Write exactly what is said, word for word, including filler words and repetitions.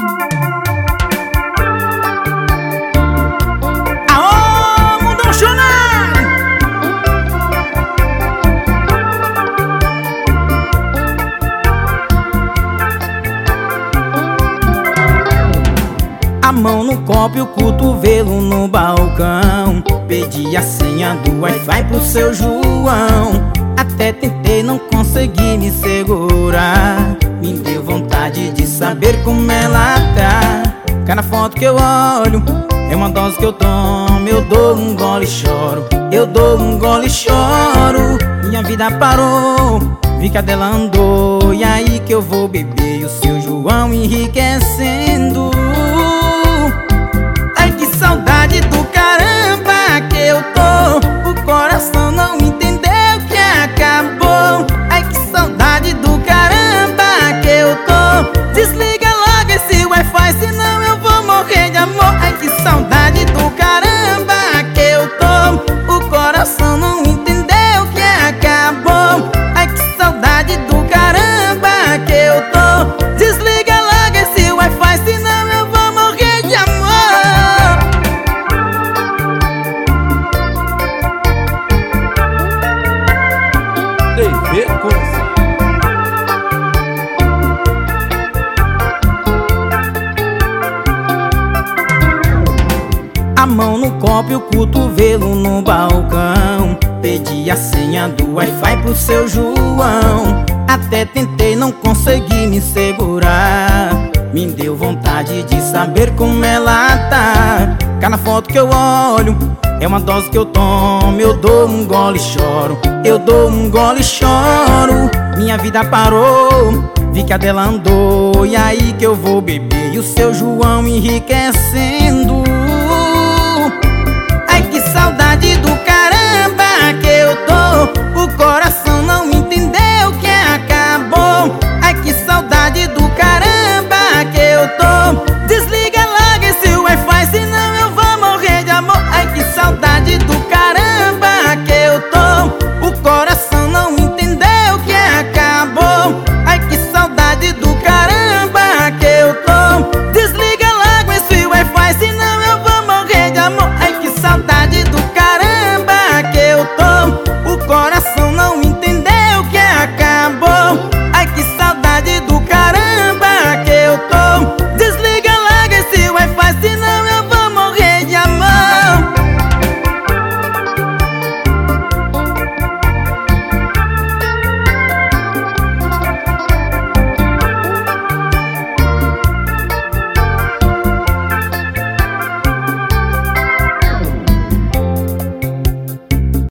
Aô, mundão chonado! A mão no copo e o cotovelo no balcão. Pedi a senha do Wi-Fi pro seu João. Até tentei, não consegui me segurar. Me deu vontade de saber como ela tá. Cada foto que eu olho é uma dose que eu tomo. Eu dou um gole e choro, eu dou um gole e choro. Minha vida parou, vi que a dela andou. E aí que eu vou beber e o seu João enriquecendo. Ai, que saudade do caramba que eu tô. O coração não entendeu que acabou. Ai, que saudade do caramba que eu tô. Desliga logo esse Wi-Fi, senão eu vou morrer de amor. Ai, que saudade do caramba que eu tô. O coração não entendeu que acabou. Ai, que saudade do caramba que eu tô. Desliga logo esse Wi-Fi, senão eu vou morrer de amor. T V Coisa. A mão no copo e o cotovelo no balcão. Pedi a senha do Wi-Fi pro seu João. Até tentei, não consegui me segurar. Me deu vontade de saber como ela tá. Cada foto que eu olho é uma dose que eu tomo. Eu dou um gole e choro, eu dou um gole e choro. Minha vida parou, vi que a dela andou. E aí que eu vou beber e o seu João enriquecendo.